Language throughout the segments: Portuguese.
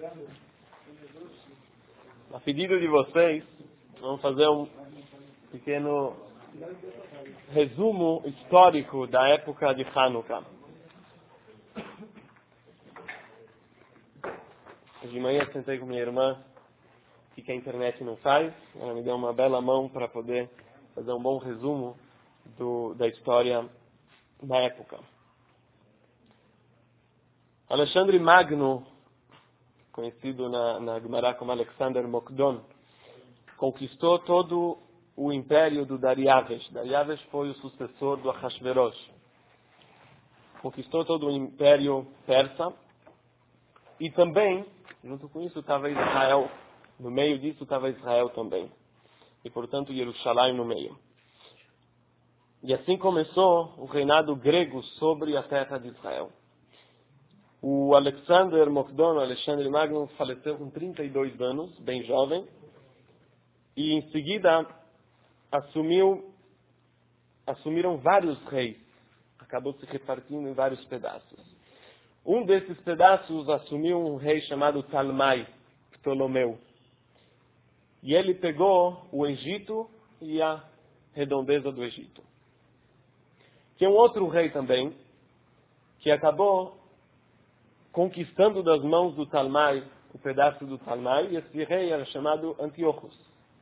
A pedido de vocês, vamos fazer um pequeno resumo histórico da época de Hanukkah. Hoje de manhã sentei com minha irmã, que a internet não faz. Ela me deu uma bela mão para poder fazer um bom resumo da história da época. Alexandre Magno, conhecido na Gemara como Alexander Mokdon, conquistou todo o império do Dariavesh. Dariavesh foi o sucessor do Ahasverosh. Conquistou todo o império persa e também, junto com isso, estava Israel. No meio disso estava Israel também. E, portanto, Jerusalém no meio. E assim começou o reinado grego sobre a terra de Israel. O Alexander Mokdon, Alexandre Magno, faleceu com 32 anos, bem jovem. E em seguida assumiram vários reis. Acabou se repartindo em vários pedaços. Um desses pedaços assumiu um rei chamado Talmai, Ptolomeu. E ele pegou o Egito e a redondeza do Egito. Tinha um outro rei também, que acabou conquistando das mãos do Talmai, o pedaço do Talmai, e esse rei era chamado Antíochos.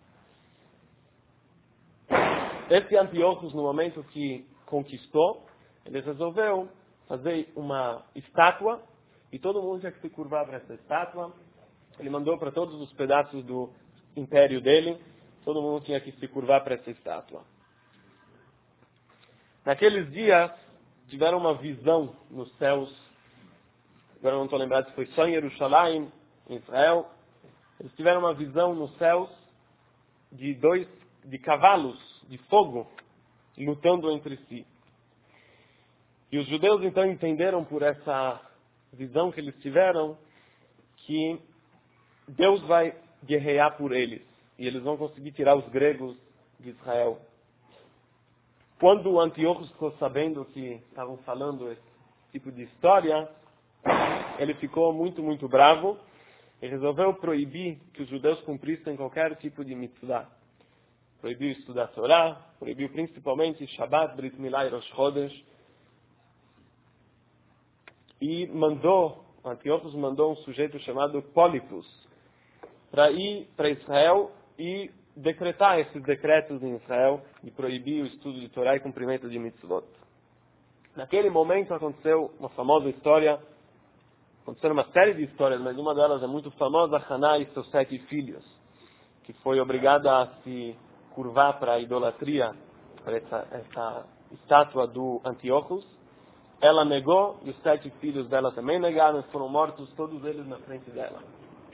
Esse Antíochos, no momento que conquistou, ele resolveu fazer uma estátua, e todo mundo tinha que se curvar para essa estátua. Ele mandou para todos os pedaços do império dele, todo mundo tinha que se curvar para essa estátua. Naqueles dias, tiveram uma visão nos céus. Agora não estou lembrado se foi só em Jerusalém, em Israel. Eles tiveram uma visão nos céus de cavalos de fogo lutando entre si. E os judeus então entenderam por essa visão que eles tiveram que Deus vai guerrear por eles. E eles vão conseguir tirar os gregos de Israel. Quando Antíochos ficou sabendo que estavam falando esse tipo de história, ele ficou muito, muito bravo e resolveu proibir que os judeus cumprissem qualquer tipo de mitzvah. Proibiu estudar Torá, proibiu principalmente Shabbat, Brit Milá e Rosh Chodesh. E Antíochos mandou um sujeito chamado Polipus para ir para Israel e decretar esses decretos em Israel e proibir o estudo de Torá e cumprimento de mitzvot. Naquele momento aconteceu uma famosa história. Aconteceram uma série de histórias, mas uma delas é muito famosa, Haná e seus 7 filhos, que foi obrigada a se curvar para a idolatria, para essa estátua do Antíochos. Ela negou, e os 7 filhos dela também negaram, e foram mortos todos eles na frente dela.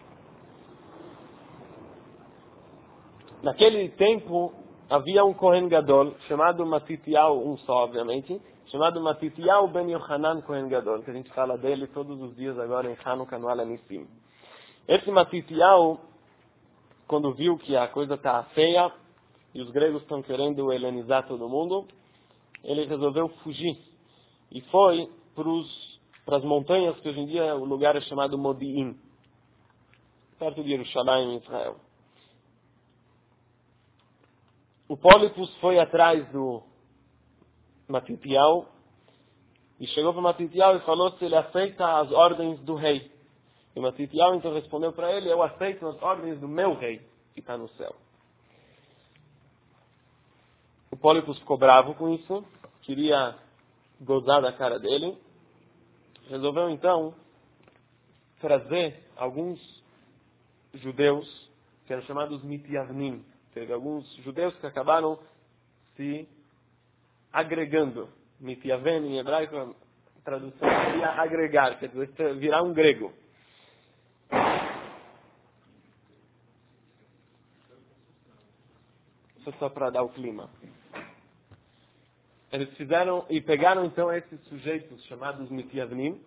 Naquele tempo, havia um Kohen Gadol, chamado Matitiyahu, um só, obviamente, chamado Matitiyahu ben Yohanan Kohen Gadol, que a gente fala dele todos os dias agora em Hanukkah no Alanissim. Esse Matitiyahu, quando viu que a coisa está feia e os gregos estão querendo helenizar todo mundo, ele resolveu fugir e foi para as montanhas, que hoje em dia o lugar é chamado Modi'in, perto de Jerusalém, em Israel. O Polipus foi atrás do Matitiyahu e chegou para Matitiyahu e falou se ele aceita as ordens do rei. E Matitiyahu então respondeu para ele: eu aceito as ordens do meu rei, que está no céu. O Polipus ficou bravo com isso, queria gozar da cara dele. Resolveu então trazer alguns judeus, que eram chamados Mityavnim. Teve alguns judeus que acabaram se agregando. Mityaven, em hebraico, a tradução seria agregar, quer dizer, virar um grego. Isso só para dar o clima. Eles fizeram e pegaram então esses sujeitos chamados Mityavnim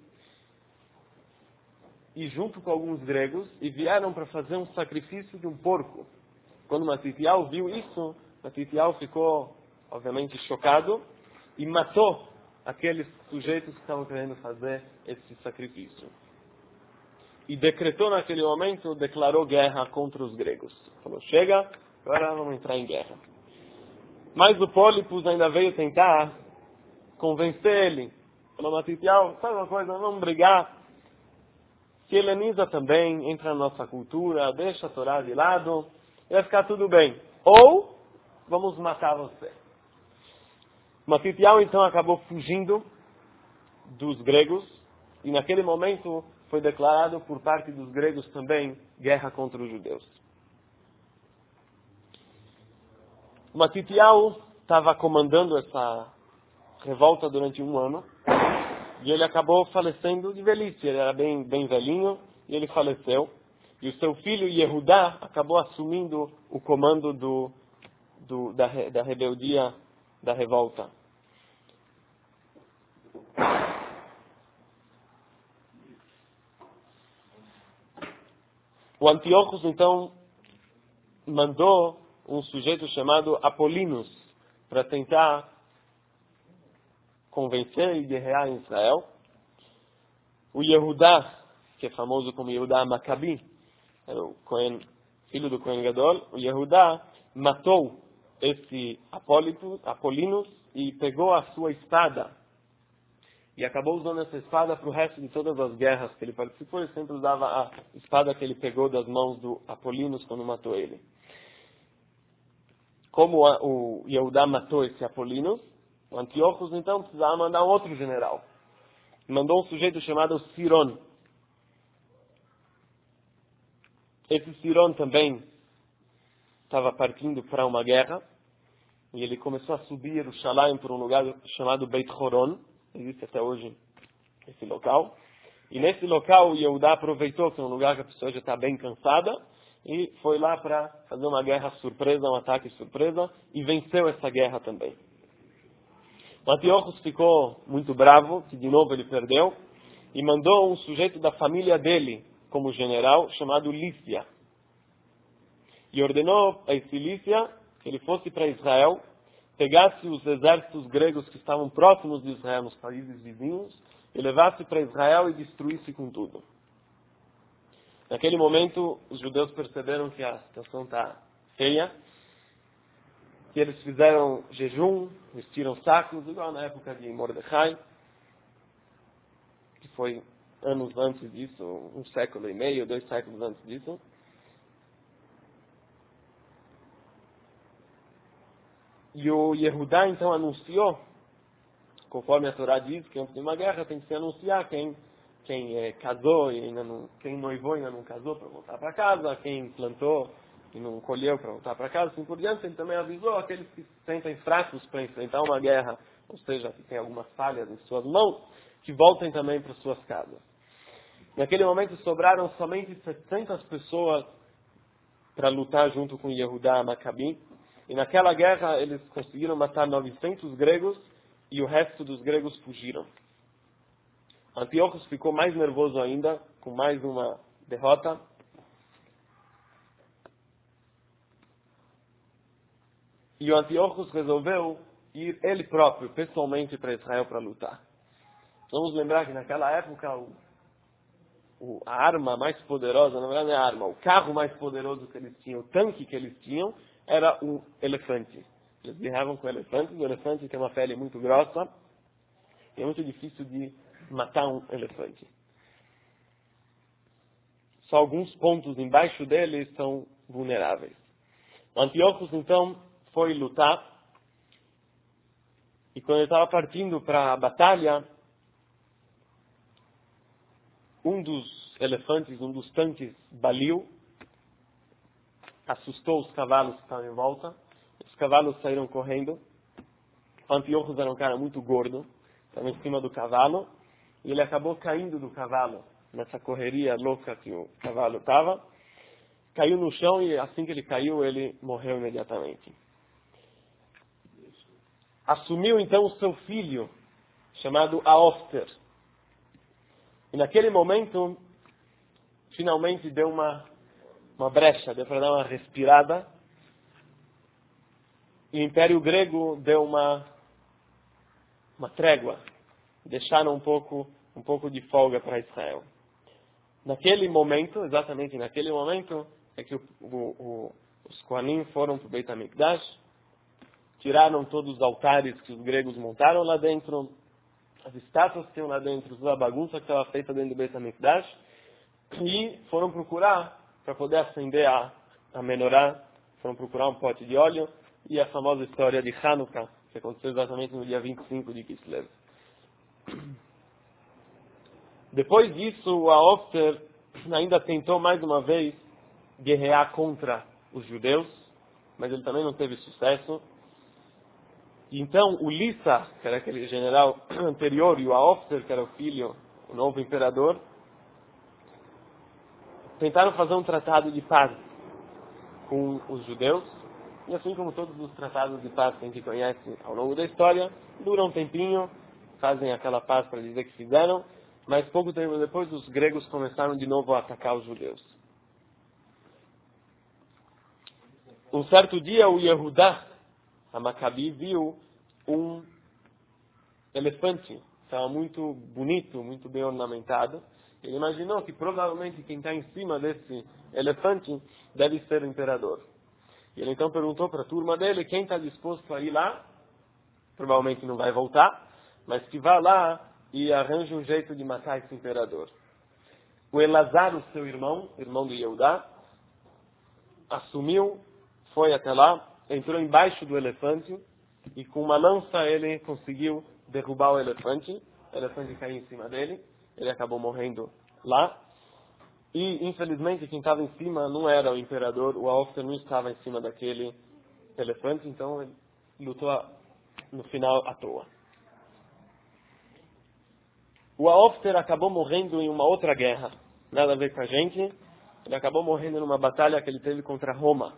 e junto com alguns gregos e vieram para fazer um sacrifício de um porco. Quando Matitiyahu viu isso, Matitiyahu ficou, obviamente, chocado e matou aqueles sujeitos que estavam querendo fazer esse sacrifício. e decretou naquele momento, declarou guerra contra os gregos. Falou, chega, agora vamos entrar em guerra. Mas o Pólipos ainda veio tentar convencer ele. Falou, Matitial, sabe uma coisa, vamos brigar. Se heleniza também, entra na nossa cultura, deixa a Torá de lado, vai ficar tudo bem. Ou, vamos matar você. Matitial então acabou fugindo dos gregos, e naquele momento foi declarado por parte dos gregos também guerra contra os judeus. Matitial estava comandando essa revolta durante 1 ano, e ele acabou falecendo de velhice. Ele era bem velhinho, e ele faleceu. E o seu filho, Yehudá, acabou assumindo o comando da rebeldia, da revolta. O Antíoco, então, mandou um sujeito chamado Apolinos para tentar convencer e guerrear em Israel. O Yehudá, que é famoso como Yehudá Maccabi, era o filho do Cohen Gadol, o Yehudá matou esse Apolinos e pegou a sua espada. E acabou usando essa espada para o resto de todas as guerras que ele participou. Ele sempre usava a espada que ele pegou das mãos do Apolinos quando matou ele. Como o Yehudá matou esse Apolinos, o Antíoco então precisava mandar um outro general. Mandou um sujeito chamado Siron. Esse Siron também estava partindo para uma guerra. E ele começou a subir Jerusalém por um lugar chamado Beit Horon. Existe até hoje esse local. E nesse local o Yehudá aproveitou que é um lugar que a pessoa já está bem cansada. E foi lá para fazer uma guerra surpresa, um ataque surpresa. E venceu essa guerra também. O Antíoco ficou muito bravo, que de novo ele perdeu. E mandou um sujeito da família dele como general, chamado Lícia. E ordenou a esse Lícia que ele fosse para Israel, pegasse os exércitos gregos que estavam próximos de Israel, nos países vizinhos, e levasse para Israel e destruísse com tudo. Naquele momento, os judeus perceberam que a situação está feia, que eles fizeram jejum, vestiram sacos, igual na época de Mordecai, que foi anos antes disso, 1 século e meio, 2 séculos antes disso. E o Yehudá então anunciou, conforme a Torá diz, que antes de uma guerra tem que se anunciar quem casou e ainda não, quem noivou e ainda não casou para voltar para casa, quem plantou e não colheu para voltar para casa, assim por diante. Ele também avisou aqueles que se sentem fracos para enfrentar uma guerra, ou seja, que tem algumas falhas em suas mãos, que voltem também para suas casas. Naquele momento sobraram somente 700 pessoas para lutar junto com Yehudá Maccabi. E naquela guerra eles conseguiram matar 900 gregos e o resto dos gregos fugiram. Antíoco ficou mais nervoso ainda, com mais uma derrota. E o Antíoco resolveu ir ele próprio, pessoalmente, para Israel para lutar. Vamos lembrar que naquela época a arma mais poderosa, na verdade não é a arma, o carro mais poderoso que eles tinham, o tanque que eles tinham, era o elefante. Eles guerreavam com elefantes. O elefante tem uma pele muito grossa e é muito difícil de matar um elefante. Só alguns pontos embaixo dele são vulneráveis. O Antíoco então foi lutar e quando ele estava partindo para a batalha, um dos elefantes, um dos tanques baliu, assustou os cavalos que estavam em volta. Os cavalos saíram correndo. O Antíoco era um cara muito gordo, estava em cima do cavalo, e ele acabou caindo do cavalo, nessa correria louca que o cavalo estava. Caiu no chão e assim que ele caiu, ele morreu imediatamente. Assumiu então o seu filho, chamado Aofter. E naquele momento, finalmente deu uma brecha, deu para dar uma respirada. E o Império Grego deu uma trégua. Deixaram um pouco de folga para Israel. Naquele momento, exatamente naquele momento, é que os Kohanim foram para o Beit HaMikdash, tiraram todos os altares que os gregos montaram lá dentro, as estátuas que tinham lá dentro, toda a bagunça que estava feita dentro do Beit HaMikdash, e foram procurar, para poder acender a menorá, foram procurar um pote de óleo, e a famosa história de Hanukkah, que aconteceu exatamente no dia 25 de Kislev. Depois disso, o Aofter ainda tentou mais uma vez guerrear contra os judeus, mas ele também não teve sucesso. E então o Lissa, que era aquele general anterior, e o Aofter, que era o filho, o novo imperador, tentaram fazer um tratado de paz com os judeus. E assim como todos os tratados de paz que a gente conhece ao longo da história, duram um tempinho, fazem aquela paz para dizer que fizeram, mas pouco tempo depois os gregos começaram de novo a atacar os judeus. Um certo dia o Yehudá, a Maccabi, viu um elefante, estava muito bonito, muito bem ornamentado. Ele imaginou que provavelmente quem está em cima desse elefante deve ser o imperador. E ele então perguntou para a turma dele quem está disposto a ir lá, provavelmente não vai voltar, mas que vá lá e arranje um jeito de matar esse imperador. O Elazar, o seu irmão do Yehudá, assumiu, foi até lá, entrou embaixo do elefante e com uma lança ele conseguiu derrubar o elefante caiu em cima dele, ele acabou morrendo lá. E, infelizmente, quem estava em cima não era o imperador, o Aofter não estava em cima daquele elefante, então ele lutou no final à toa. O Aofter acabou morrendo em uma outra guerra, nada a ver com a gente. Ele acabou morrendo numa batalha que ele teve contra Roma.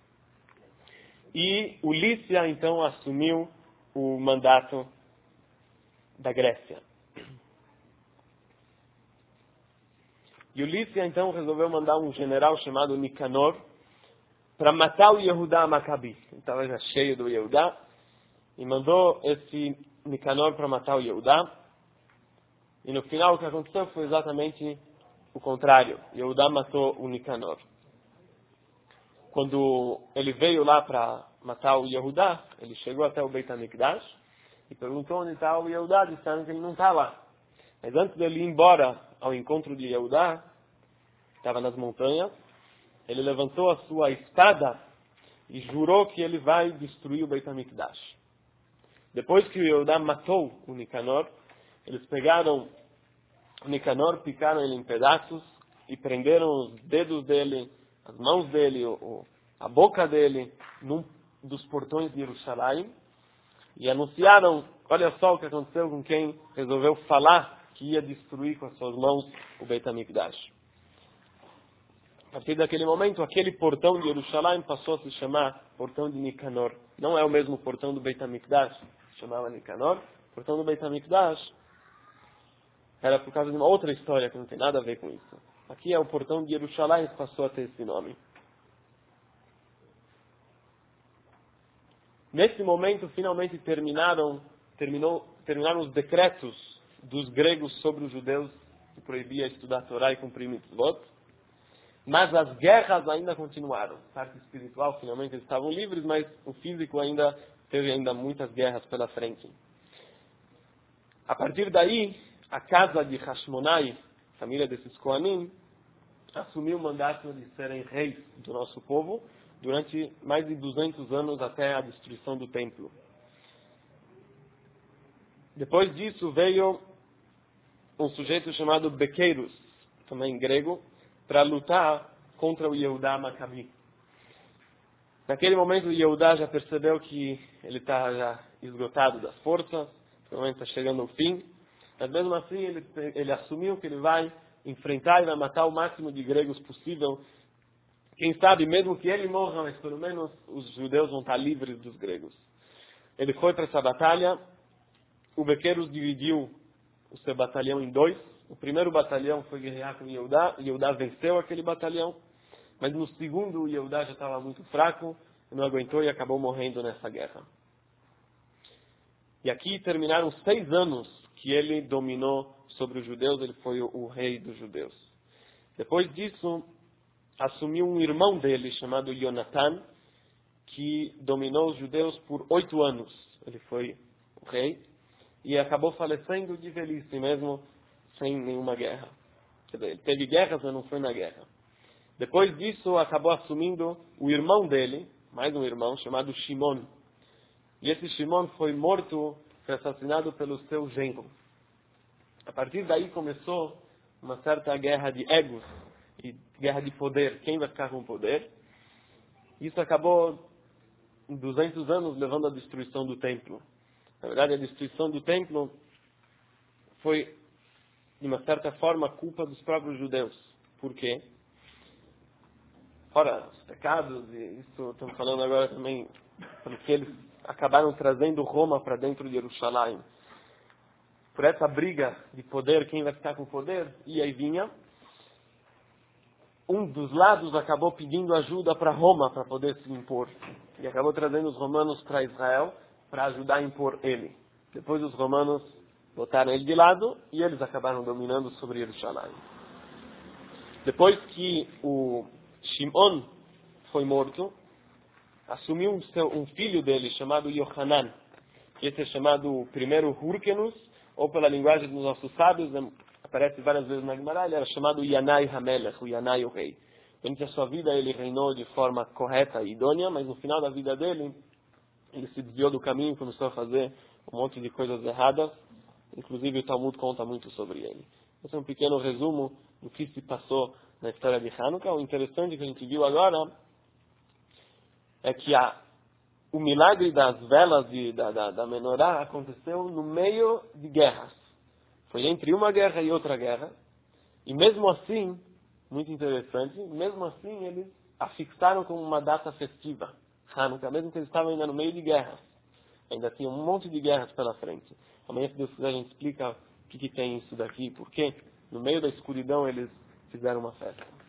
E o Lícia, então, assumiu o mandato da Grécia. E o Lícia, então, resolveu mandar um general chamado Nicanor para matar o Yehudá Maccabi. Ele estava já cheio do Yehudá. E mandou esse Nicanor para matar o Yehudá. E no final o que aconteceu foi exatamente o contrário. Yehudá matou o Nicanor. Quando ele veio lá para matar o Yehudá, ele chegou até o Beit HaMikdash e perguntou onde está o Yehudá. Disseram que ele não está lá. Mas antes dele ir embora ao encontro de Yehudá, estava nas montanhas, ele levantou a sua espada e jurou que ele vai destruir o Beit HaMikdash. Depois que o Yehudá matou o Nicanor, eles pegaram o Nicanor, picaram ele em pedaços e prenderam os dedos dele, as mãos dele, a boca dele, num dos portões de Jerusalém e anunciaram, olha só o que aconteceu com quem resolveu falar que ia destruir com as suas mãos o Beit HaMikdash. A partir daquele momento, aquele portão de Jerusalém passou a se chamar portão de Nicanor. Não é o mesmo portão do Beit HaMikdash, se chamava Nicanor. O portão do Beit HaMikdash era por causa de uma outra história que não tem nada a ver com isso. Aqui é o portão de Jerusalém que passou a ter esse nome. Nesse momento, finalmente terminaram os decretos dos gregos sobre os judeus que proibia estudar a Torá e cumprir mitzvot. Mas as guerras ainda continuaram. A parte espiritual, finalmente, eles estavam livres, mas o físico ainda teve muitas guerras pela frente. A partir daí, a casa de Hashmonai, família desses Kohanim, assumiu o mandato de serem reis do nosso povo durante mais de 200 anos até a destruição do templo. Depois disso veio um sujeito chamado Bequeiros, também grego, para lutar contra o Yehudá Maccabi. Naquele momento o Yehudá já percebeu que ele está já esgotado das forças, provavelmente está chegando ao fim, mas mesmo assim ele assumiu que ele vai enfrentar e vai matar o máximo de gregos possível. Quem sabe, mesmo que ele morra, mas pelo menos os judeus vão estar livres dos gregos. Ele foi para essa batalha, o Bequeiros dividiu o seu batalhão em dois. O primeiro batalhão foi guerrear com Yehudá, e Yehudá venceu aquele batalhão, mas no segundo o Yehudá já estava muito fraco, não aguentou e acabou morrendo nessa guerra. E aqui terminaram 6 anos que ele dominou sobre os judeus, ele foi o rei dos judeus. Depois disso, assumiu um irmão dele, chamado Jonatan, que dominou os judeus por 8 anos. Ele foi o rei e acabou falecendo de velhice, mesmo sem nenhuma guerra. Quer dizer, ele teve guerras, mas não foi na guerra. Depois disso, acabou assumindo o irmão dele, mais um irmão, chamado Shimon. E esse Shimon foi morto, foi assassinado pelo seu genro. A partir daí começou uma certa guerra de egos e guerra de poder. Quem vai ficar com o poder? Isso acabou, em 200 anos, levando à destruição do templo. Na verdade, a destruição do templo foi, de uma certa forma, culpa dos próprios judeus. Por quê? Fora os pecados, e isso estamos falando agora também, porque eles acabaram trazendo Roma para dentro de Jerusalém. Por essa briga de poder, quem vai ficar com o poder, e aí vinha, um dos lados acabou pedindo ajuda para Roma para poder se impor. E acabou trazendo os romanos para Israel para ajudar a impor ele. Depois os romanos botaram ele de lado e eles acabaram dominando sobre Jerusalém. Depois que o Shimon foi morto, assumiu um filho dele chamado Yohanan. Esse é chamado o primeiro Hyrcanus, ou pela linguagem dos nossos sábios, aparece várias vezes na Gemara, ele era chamado Yanai Hamelech, o Yanai o rei. Durante a sua vida ele reinou de forma correta e idônea, mas no final da vida dele, ele se desviou do caminho e começou a fazer um monte de coisas erradas. Inclusive o Talmud conta muito sobre ele. Esse é um pequeno resumo do que se passou na história de Hanukkah. O interessante que a gente viu agora é que o milagre das velas da menorá aconteceu no meio de guerras. Foi entre uma guerra e outra guerra. E mesmo assim, muito interessante, mesmo assim eles a fixaram como uma data festiva. Hanukkah, mesmo que eles estavam ainda no meio de guerras. Ainda tinha um monte de guerras pela frente. Amanhã, se Deus quiser, a gente explica o que tem isso daqui, porque no meio da escuridão eles fizeram uma festa.